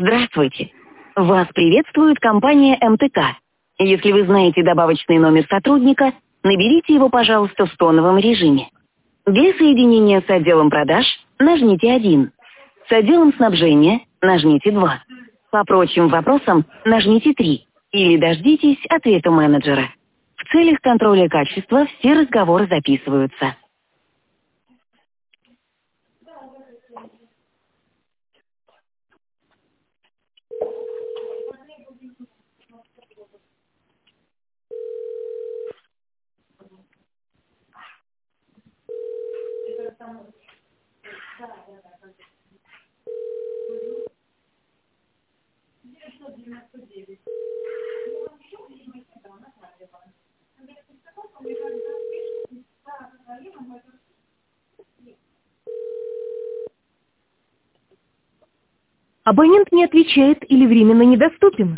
Здравствуйте. Вас приветствует компания МТК. Если вы знаете добавочный номер сотрудника, наберите его, пожалуйста, в тоновом режиме. Для соединения с отделом продаж нажмите 1. С отделом снабжения нажмите 2. По прочим вопросам нажмите 3. Или дождитесь ответа менеджера. В целях контроля качества все разговоры записываются. Абонент не отвечает или временно недоступен.